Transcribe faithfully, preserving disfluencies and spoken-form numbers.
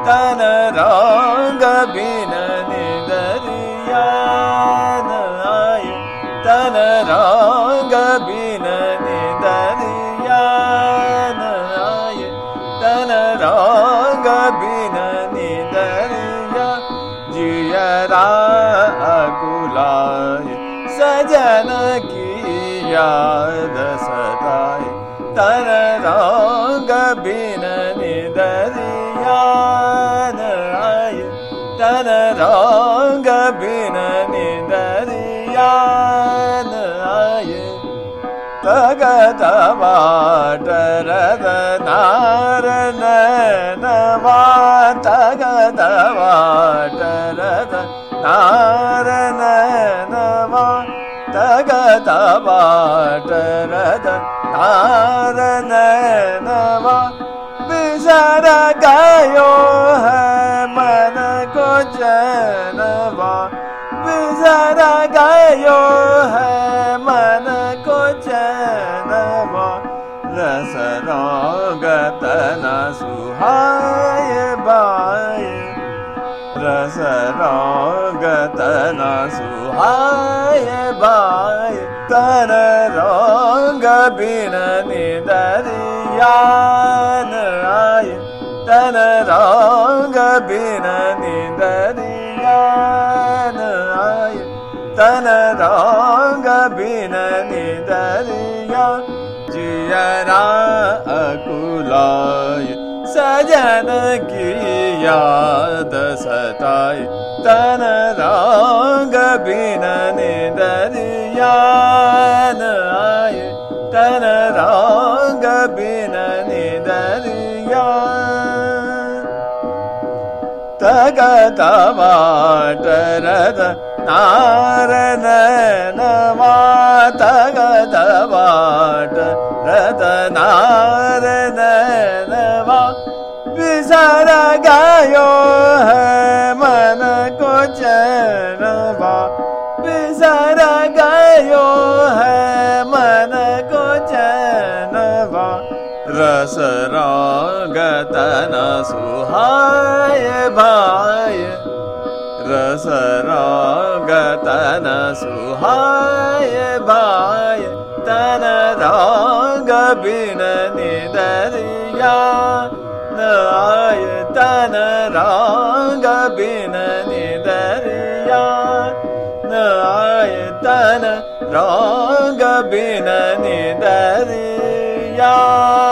तन रंग बिन निदरिया नाय तन रंग बिन निदरिया नाय तन रंग बिन निदरिया जियरा अकुलाय सजन की याद सताए तन रंग बिन निदरिया नाय तन रंग बिन निदरिया नाय तगत वाटर नार नवा तगत वाटर नार नवा तगत वाटर नार नवा बिसर गयो है मन को चैनवा बिसर गयो है मन को चैनवा रस रंग तन सुहाय बाय रस रंग तन सुहाय बाय तन रंग बिन निदरिया नाय तन रंग बिन निदरिया नाय तन रंग बिन निदरिया जियरा अकुलाय सजन की याद सताए तन रंग बिन निदरिया नाय तन रंग बिन निदरिया तगत वाटर नार नवा तगत वाटर नार नवा बिसर गयो है मन को चैनवा बिसर गयो है मन को चैनवा रस रंग तन सुहाय भाय रस रंग तन सुहाय भाय तन रंग बिन निदरिया नाय तन रंग बिन निदरिया नाय तन रंग बिन निदरिया